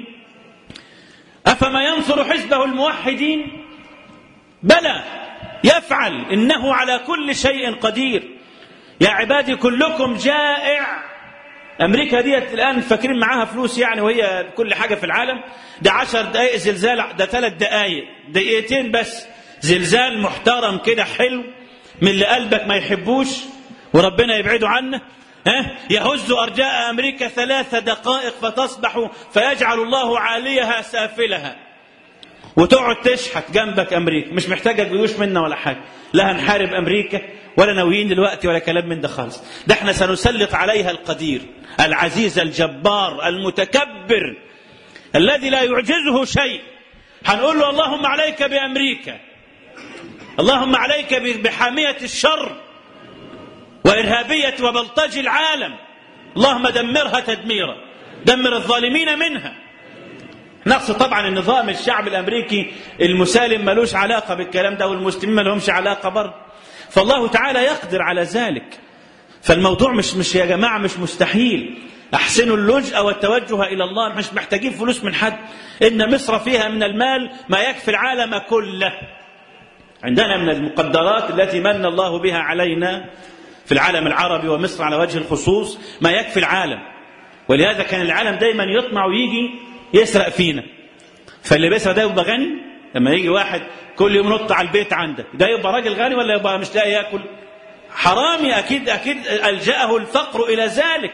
أفما ينصر حزبه الموحدين؟ بلى يفعل، إنه على كل شيء قدير. يا عبادي كلكم جائع. أمريكا ديت الآن فاكرين معاها فلوس يعني، وهي كل حاجة في العالم. ده 10 دقائق زلزال، ده 3 دقائق، دقيقتين بس زلزال محترم كده حلو من اللي قلبك ما يحبوش وربنا يبعده عنه، يهز أرجاء أمريكا 3 دقائق فتصبح فيجعل الله عاليها سافلها، وتقعد تشحت جنبك أمريكا مش محتاجة جيوش منا ولا حاجة، لا هنحارب أمريكا ولا ناويين دلوقتي ولا كلام من ده خالص. ده احنا سنسلط عليها القدير العزيز الجبار المتكبر الذي لا يعجزه شيء. هنقول له اللهم عليك بأمريكا، اللهم عليك بحامية الشر وإرهابية وبلطج العالم، اللهم دمرها تدميرا، دمر الظالمين منها. نقص طبعا النظام الشعب الأمريكي المسالم ملوش علاقة بالكلام ده، والمسلمين ملهمش علاقة برضه، فالله تعالى يقدر على ذلك. فالموضوع مش يا جماعة مش مستحيل. أحسنوا اللجأ والتوجه إلى الله، مش محتاجين فلوس من حد. إن مصر فيها من المال ما يكفي العالم كله. عندنا من المقدرات التي من الله بها علينا في العالم العربي ومصر على وجه الخصوص ما يكفي العالم، ولهذا كان العالم دايما يطمع ويجي يسرق فينا. فاللي بيسرق ده يبقى غني. لما يجي واحد كل يوم ينط على البيت عندك، ده يبقى راجل غني ولا يبقى مش لاقي ياكل؟ حرامي أكيد ألجأه الفقر إلى ذلك.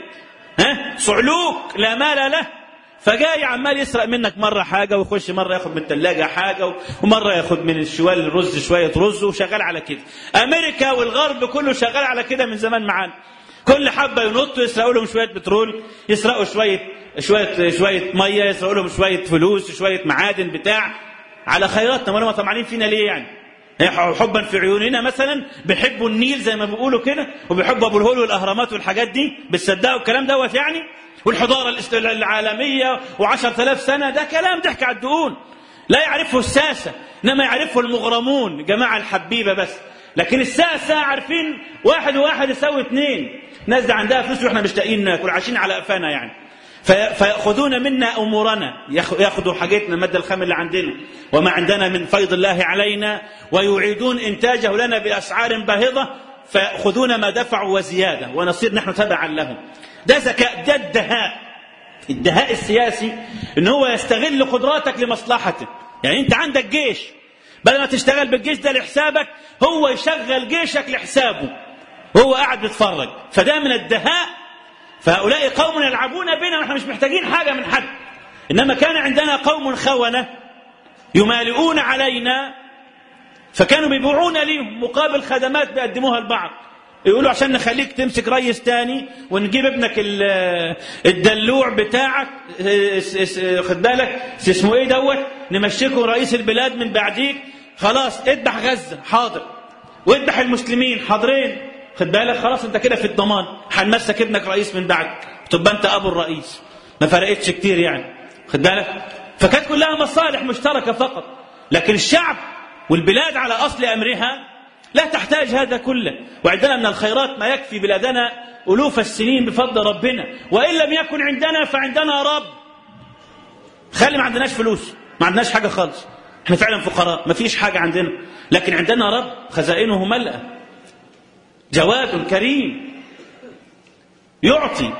صعلوك لا مال له، فجاي عمال يسرق منك مرة حاجة ويخش مرة ياخد من الثلاجة حاجة ومرة ياخد من الشوال الرز شوية رز، وشغال على كده. أمريكا والغرب كله شغال على كده من زمان معانا. كل حبة ينطوا يسرقوا لهم شوية بترول، يسرقوا شوية مية، يسرقوا لهم شوية فلوس، شوية معادن بتاع، على خيراتنا. ولا ما طمعانين فينا ليه يعني؟ حبا في عيوننا مثلا بيحبوا النيل زي ما بيقولوا كده، وبيحبوا ابو الهول والاهرامات والحاجات دي، بتصدقوا الكلام دوت يعني؟ والحضاره العالميه و10,000 سنه، ده كلام ضحك على الدقون. لا يعرفه الساسه، انما يعرفه المغرمون، جماعه الحبيبه بس. لكن الساسه عارفين 1 و1 يساوي 2. الناس دي عندها فلوس واحنا مش لاقيين ناكل، عايشين على قفانا يعني. فيأخذون منا أمورنا، يأخذوا حاجتنا المادة الخام اللي عندنا وما عندنا من فيض الله علينا، ويعيدون إنتاجه لنا بأسعار باهظة، فيأخذون ما دفعوا وزيادة ونصير نحن تبعا لهم. ده ذكاء، ده الدهاء السياسي، إن هو يستغل قدراتك لمصلحته. يعني أنت عندك جيش، بدل ما تشتغل بالجيش ده لحسابك، هو يشغل جيشك لحسابه وهو قاعد بيتفرج. فده من الدهاء. فهؤلاء قوم يلعبون بنا ونحن مش محتاجين حاجة من حد. إنما كان عندنا قوم خونة يمالئون علينا، فكانوا بيبيعون ليهم مقابل خدمات بيقدموها البعض. يقولوا عشان نخليك تمسك رئيس تاني ونجيب ابنك الدلوع بتاعك، خد بالك اسمه ايه دوت، نمشيكم رئيس البلاد من بعديك، خلاص اذبح غزة حاضر، واذبح المسلمين حاضرين، خد بالك خلاص انت كده في الضمان، هنمسك ابنك رئيس من بعدك، تبقى انت ابو الرئيس. ما فرقتش كتير يعني، خد بالك. فكانت كلها مصالح مشتركة فقط. لكن الشعب والبلاد على أصل أمرها لا تحتاج هذا كله. وعندنا من الخيرات ما يكفي بلادنا ألوف السنين بفضل ربنا. وإن لم يكن عندنا فعندنا رب. خلي ما عندناش فلوس، ما عندناش حاجة خالص، احنا فعلا فقراء، ما فيش حاجة عندنا، لكن عندنا رب خزائنه ملأة، جواد كريم يعطي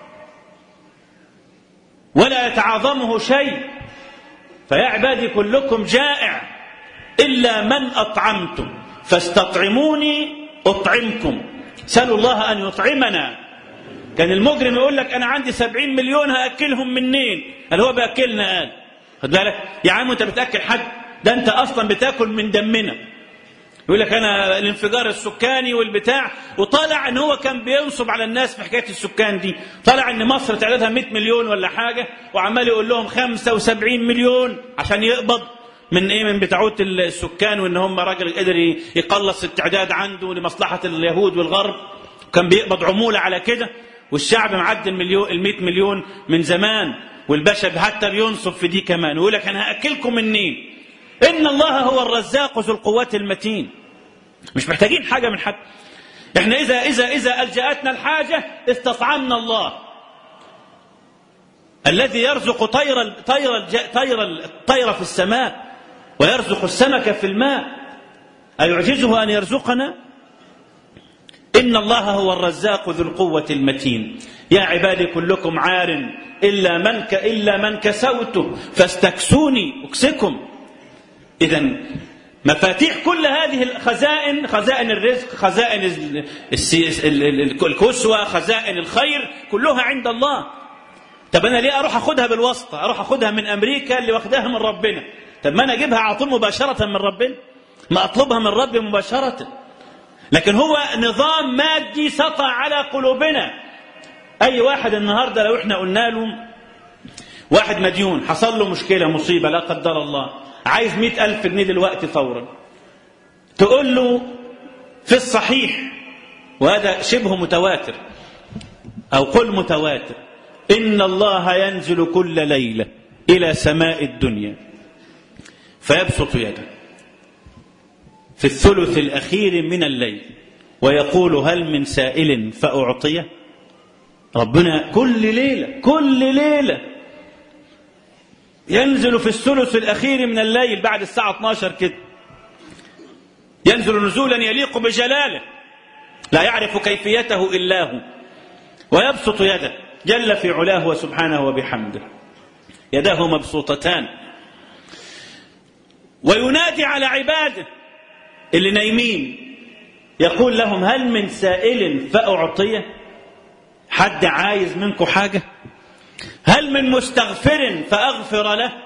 ولا يتعاظمه شيء. فيا عبادي كلكم جائع إلا من أطعمتم فاستطعموني أطعمكم. سألوا الله أن يطعمنا. كان المجرم يقول لك أنا عندي 70 مليون هأكلهم منين؟ قال هو بأكلنا. قال خد بالك يا عم أنت بتأكل حد؟ ده أنت أصلا بتأكل من دمنا. يقول لك أنا الانفجار السكاني والبتاع، وطالع أن هو كان بينصب على الناس في حكاية السكان دي. طالع أن مصر تعدادها 100 مليون ولا حاجة، وعمال يقول لهم 75 مليون عشان يقبض من بتاعوت السكان، وان هم راجل قدر يقلص التعداد عنده لمصلحة اليهود والغرب، كان بيقبض عمولة على كده، والشعب معدي ال100 مليون من زمان، والباشا حتى بينصب في دي كمان ويقول لك انا هاكلكم منين؟ ان الله هو الرزاق ذو القوة المتين. مش محتاجين حاجة من حد. احنا اذا الجأتنا الحاجة استطعمنا الله الذي يرزق الطير في السماء ويرزق السمك في الماء، أيعجزه أن يرزقنا؟ إن الله هو الرزاق ذو القوة المتين. يا عبادي كلكم عار إلا من كسوته فاستكسوني أكسكم. إذن مفاتيح كل هذه الخزائن، خزائن الرزق، خزائن الكسوة، خزائن الخير، كلها عند الله. طب أنا ليه أروح أخذها بالواسطة؟ أروح أخذها من أمريكا اللي واخدها من ربنا. طب ما أنا أجيبها على طول مباشرة من ربنا، ما أطلبها من ربي مباشرة. لكن هو نظام مادي سطع على قلوبنا. أي واحد النهاردة لو إحنا قلنا له واحد مديون، حصل له مشكلة، مصيبة لا قدر الله، عايز 100,000 جنيه دلوقتي فورا، تقول له في الصحيح، وهذا شبه متواتر أو قل متواتر، إن الله ينزل كل ليلة إلى سماء الدنيا فيبسط يده في الثلث الأخير من الليل ويقول هل من سائل فأعطيه. ربنا كل ليلة ينزل في الثلث الأخير من الليل بعد الساعة 12 كده، ينزل نزولا يليق بجلاله لا يعرف كيفيته إلا هو، ويبسط يده جل في علاه وسبحانه وبحمده، يداه مبسوطتان، وينادي على عباده اللي نايمين، يقول لهم هل من سائل فأعطيه؟ حد عايز منكم حاجة؟ هل من مستغفر فأغفر له؟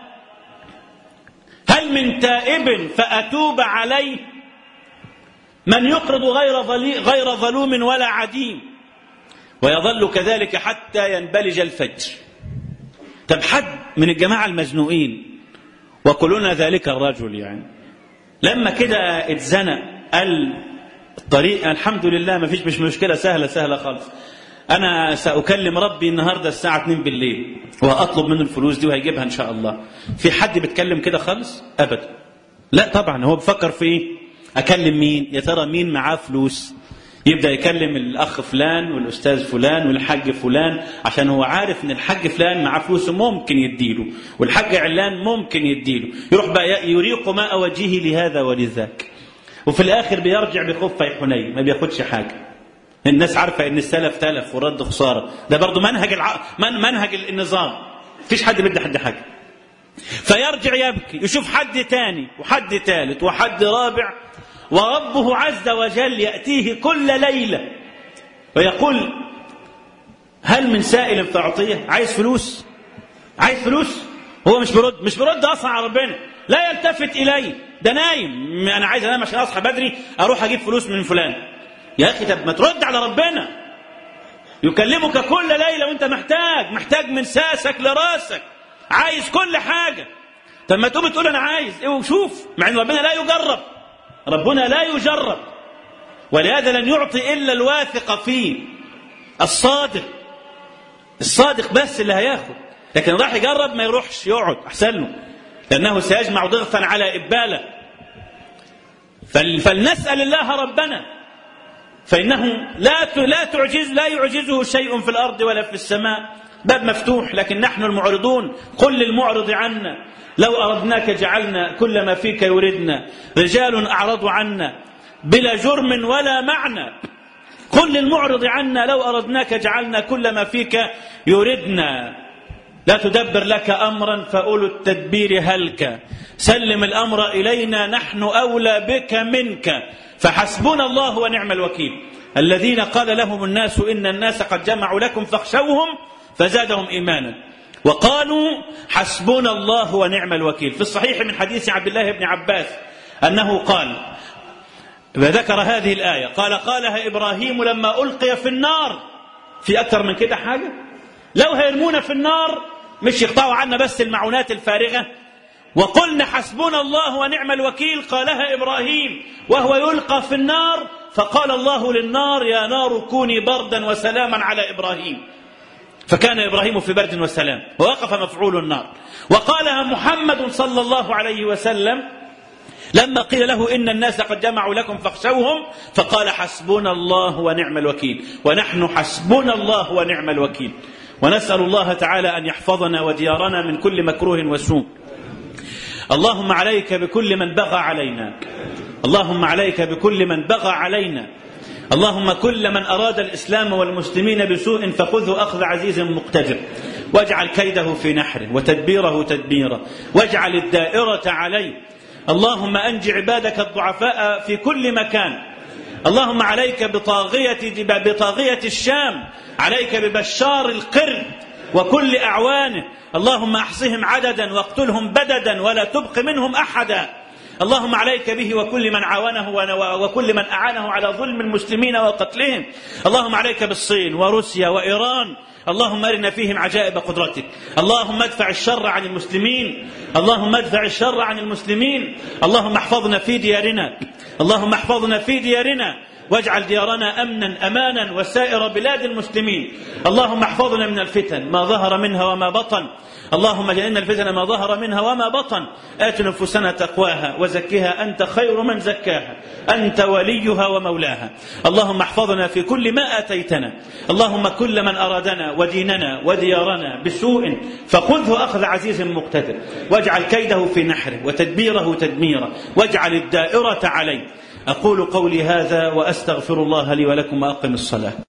هل من تائب فأتوب عليه؟ من يقرض غير ظلوم ولا عديم، ويظل كذلك حتى ينبلج الفجر. طب حد من الجماعة المزنوقين، وكلنا ذلك الرجل يعني، لما كده اتزنق قال الطريق الحمد لله ما فيش، مش مشكلة، سهلة خالص، أنا سأكلم ربي النهاردة الساعة 2 بالليل وأطلب منه الفلوس دي وهيجيبها إن شاء الله. في حد بيتكلم كده خالص؟ أبدا. لا طبعا، هو بفكر في إيه؟ أكلم مين؟ يا ترى مين معاه فلوس؟ يبدأ يكلم الأخ فلان والأستاذ فلان والحاج فلان، عشان هو عارف إن الحاج فلان معاه فلوس ممكن يديله، والحاج علان ممكن يديله، يروح بقى يريق ماء وجهه لهذا ولذاك، وفي الآخر بيرجع بخفي حنين ما بياخدش حاجة. الناس عارفة إن السلف تلف والرد خسارة، ده برضو منهج النظام، فيش حد بيدي حد حاجة، فيرجع يبكي، يشوف حد تاني وحد تالت وحد رابع، وربه عز وجل يأتيه كل ليلة ويقول هل من سائل فأعطيه؟ عايز فلوس؟ هو مش برد أصلا على ربنا، لا يلتفت إليه، ده نايم، أنا عايز أنام عشان أصحى بدري أروح أجيب فلوس من فلان. يا أخي طب ما ترد على ربنا، يكلمك كل ليلة وانت محتاج من ساسك لراسك، عايز كل حاجة. طب ما تقوم تقول أنا عايز إيه وشوف، مع أن ربنا لا يجرب، ولهذا لن يعطي إلا الواثق فيه، الصادق بس اللي هياخد، لكن راح يجرب ما يروحش يقعد أحسن له، لأنه سيجمع ضغطا على إبالة. فلنسأل الله ربنا، فإنه لا يعجزه شيء في الأرض ولا في السماء، باب مفتوح، لكن نحن المعرضون. قل للمعرض عنا لو أردناك جعلنا كل ما فيك يردنا، رجال أعرضوا عنا بلا جرم ولا معنى. قل للمعرض عنا لو أردناك جعلنا كل ما فيك يردنا، لا تدبر لك أمرا فأولو التدبير هلك، سلم الأمر إلينا نحن أولى بك منك، فحسبنا الله ونعم الوكيل. الذين قال لهم الناس إن الناس قد جمعوا لكم فاخشوهم فزادهم إيمانا وقالوا حسبنا الله ونعم الوكيل. في الصحيح من حديث عبد الله بن عباس أنه قال، وذكر هذه الآية، قالها إبراهيم لما ألقي في النار. في أكثر من كده حاجة؟ لو هيرمونا في النار مش يقطعوا عنا بس المعونات الفارغة وقلنا حسبنا الله ونعم الوكيل قالها إبراهيم وهو يلقى في النار، فقال الله للنار يا نار كوني بردا وسلاما على إبراهيم، فكان إبراهيم في برد وسلام ووقف مفعول النار. وقالها محمد صلى الله عليه وسلم لما قيل له إن الناس قد جمعوا لكم فاخشوهم، فقال حسبنا الله ونعم الوكيل، ونحن حسبنا الله ونعم الوكيل. ونسأل الله تعالى أن يحفظنا وديارنا من كل مكروه وسوء. اللهم عليك بكل من بغى علينا، اللهم عليك بكل من بغى علينا، اللهم كل من أراد الإسلام والمسلمين بسوء فخذه أخذ عزيز مقتدر، واجعل كيده في نحره وتدبيره تدبيرا، واجعل الدائرة عليه. اللهم أنج عبادك الضعفاء في كل مكان. اللهم عليك بطاغية الشام، عليك ببشار القرد وكل أعوانه، اللهم أحصهم عددا واقتلهم بددا ولا تبق منهم أحدا. اللهم عليك به وكل من عاونه وكل من أعانه على ظلم المسلمين وقتلهم. اللهم عليك بالصين وروسيا وإيران، اللهم أرنا فيهم عجائب قدرتك. اللهم ادفع الشر عن المسلمين، اللهم ادفع الشر عن المسلمين. اللهم احفظنا في ديارنا، اللهم احفظنا في ديارنا، واجعل ديارنا أمنا أمانا وسائر بلاد المسلمين. اللهم احفظنا من الفتن ما ظهر منها وما بطن، اللهم جعلنا الفتن ما ظهر منها وما بطن. آت نفوسنا تقواها وزكها أنت خير من زكاها، أنت وليها ومولاها. اللهم احفظنا في كل ما آتيتنا. اللهم كل من أرادنا وديننا وديارنا بسوء فخذه أخذ عزيز مقتدر، واجعل كيده في نحره وتدبيره تدميرا، واجعل الدائرة عليه. أقول قولي هذا وأستغفر الله لي ولكم وأقم الصلاة.